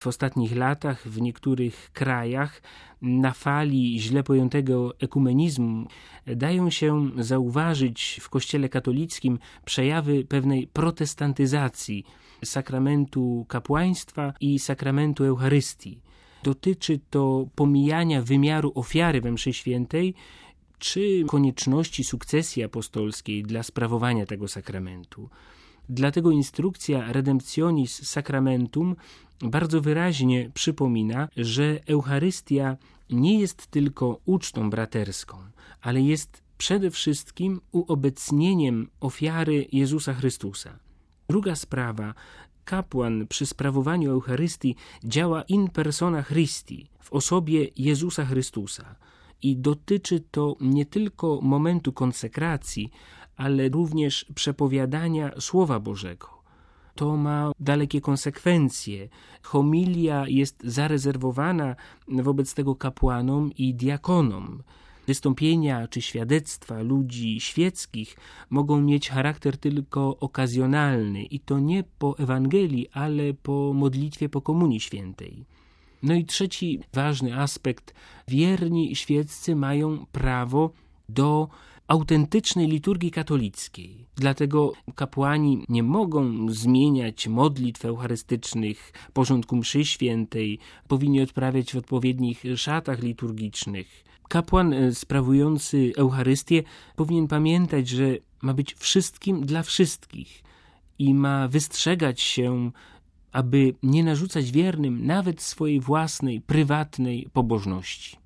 w ostatnich latach w niektórych krajach na fali źle pojętego ekumenizmu dają się zauważyć w Kościele katolickim przejawy pewnej protestantyzacji sakramentu kapłaństwa i sakramentu Eucharystii. Dotyczy to pomijania wymiaru ofiary we mszy świętej czy konieczności sukcesji apostolskiej dla sprawowania tego sakramentu. Dlatego instrukcja Redemptionis Sacramentum bardzo wyraźnie przypomina, że Eucharystia nie jest tylko ucztą braterską, ale jest przede wszystkim uobecnieniem ofiary Jezusa Chrystusa. Druga sprawa, kapłan przy sprawowaniu Eucharystii działa in persona Christi, w osobie Jezusa Chrystusa. I dotyczy to nie tylko momentu konsekracji, ale również przepowiadania Słowa Bożego. To ma dalekie konsekwencje. Homilia jest zarezerwowana wobec tego kapłanom i diakonom. Wystąpienia czy świadectwa ludzi świeckich mogą mieć charakter tylko okazjonalny i to nie po Ewangelii, ale po modlitwie po Komunii Świętej. No i trzeci ważny aspekt. Wierni świeccy mają prawo do autentycznej liturgii katolickiej. Dlatego kapłani nie mogą zmieniać modlitw eucharystycznych, porządku mszy świętej, powinni odprawiać w odpowiednich szatach liturgicznych. Kapłan sprawujący Eucharystię powinien pamiętać, że ma być wszystkim dla wszystkich i ma wystrzegać się, aby nie narzucać wiernym nawet swojej własnej, prywatnej pobożności.